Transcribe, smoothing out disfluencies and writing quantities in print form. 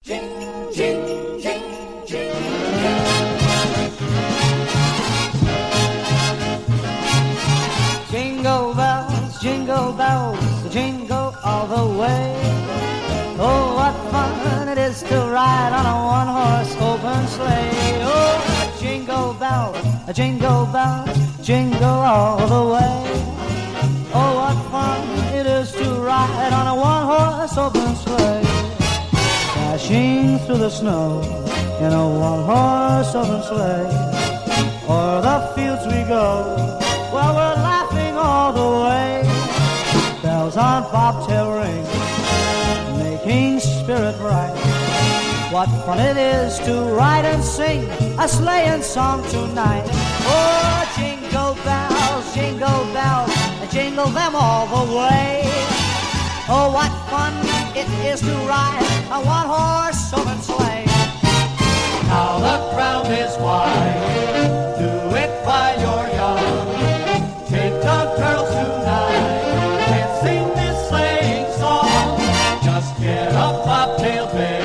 Jingle bells, jingle all the way. Oh, what fun it is to ride on a one-horse open sleigh. Oh, jingle bells, jingle all the way. Oh, what fun it is to ride on a one-horse open sleigh. Dashing through the snow in a one-horse open sleigh. O'er the fields we go, well, we're laughing all the way. Bells on bobtail ring, making spirit bright. What fun it is to ride and sing a sleighing song tonight. Oh, jingle bells, jingle them all the way. Oh, what fun it is to ride a one-horse open sleigh. Now the ground is wide, do it while you're young. Take the girls tonight and sing this sleighing song. Just get a bobtail bed.